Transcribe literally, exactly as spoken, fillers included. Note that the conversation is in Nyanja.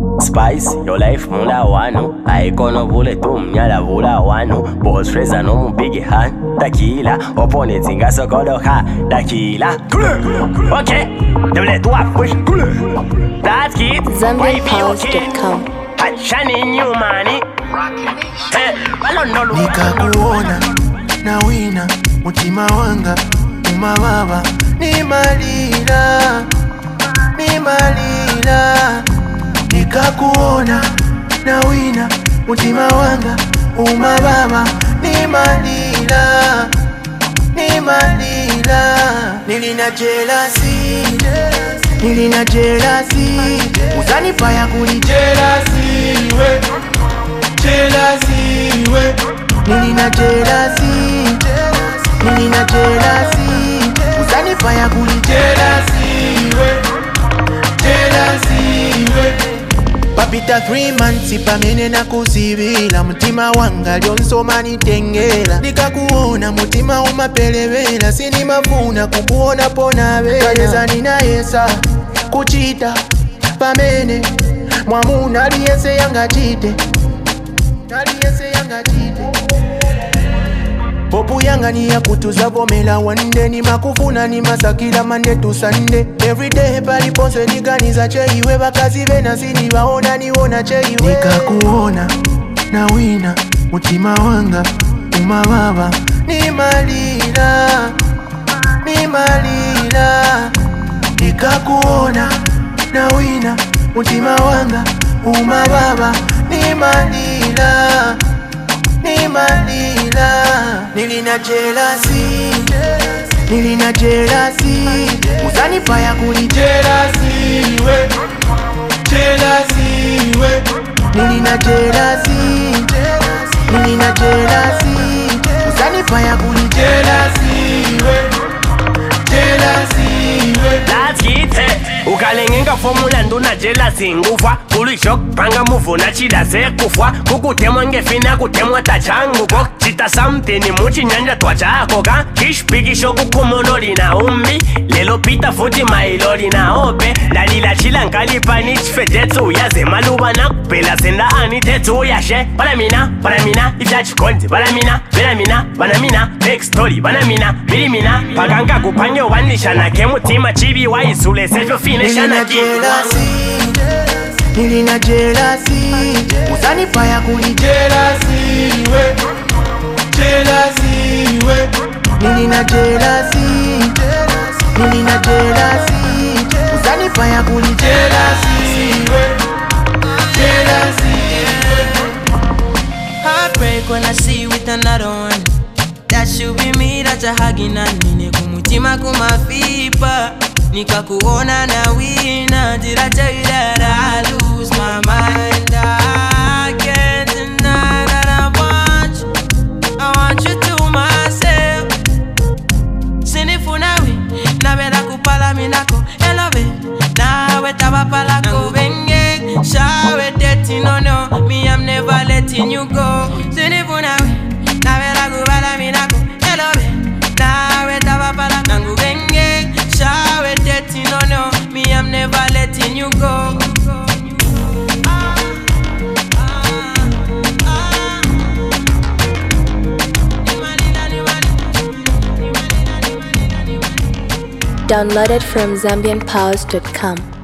Spice, your life mula wano. Aikono vule tu mnyala vula wano. Boss Fraser no mupigi han. Tequila, opponents inga sokodo ha. Tequila. Okay, double two push. That's it. Zambian Pals dot com. Shani new money. Nikakuona na wina mutima wanga umababa ni malila ni malila. Nikakuona na wina mutima wanga umababa ni malila ni malila. Nilina jealousy Nilina jealousy Uzanipa ya kuli jealousy we Jealousy we Nilina jealousy Nilina jealousy Uzanipa ya kuli jealousy we Jealousy we. Papita three months ipamene na kusibila. Mutima wanga lyonsoma nitengela. Nikakuona mutima umapelewela. Sini mafuna kukuona pona vela. Kayeza nina yesa kuchita pamene mwamuna aliyese yanga chite aliyese yanga chite. Popu yanga ni ya kutuza vomela one day. Ni makufuna ni masakila Monday to Sunday. Every day pali ponse niganiza cheiwe. Bakazi vena sini waona niwona cheiwe. Nikakuona na wina mutima wanga umababa ni malila ni malila. Nikakuona na wina mutima wanga umababa ni malila ni malila. Nilina jealousy Nilina jealousy Uzanipa ya kuli jealousy we Jealousy we. Nilina jealousy Nilina jealousy Uzanipa ya kuli jealousy we Jealousy we. That's it. Ukalengenga formula nduna jealousy ngufa. Kuli shock panga move na chida se kufa. Kukutemwa ngefina kutemwa tachangu kok. Chita something ni muchi nyanja twachako ka. Kish pigi shoku kumonori na umbi. Lelo pita futi mailori na ope. Dalila chila nkalipa nich fetetsu yaze maluba na kupela senda ani tetsu yashe. Balamina, balamina, ifyachi konzi. Balamina, belamina, banamina. Big story, banamina, bilimina. Paganga kupange wanisha na kemu tima chibi wa isule sejo fine shana ki. Nilina jealousy Uzanipa ya kuli jealousy we Jealousy we. Nilina jealousy Nilina jealousy Uzanipa ya kuli jealousy we Jealousy we. Heartbreak when I see you with another one. That should be me, that's a hugging and nine kumutima kumafipa. Nikakuona na wina. Did I tell you that I lose my mind? I can't deny that I want you. I want you to myself. Sinifunawi na bela kupala minako. Elobe na wetaba palako. Benge shawe deti no no. Me I'm never letting you go. Sinifunawi na bela kupala minako. Elobe na wetaba palako. Benge shawe deti no no. Me I'm never letting you go. Downloaded from Zambian Pals dot com.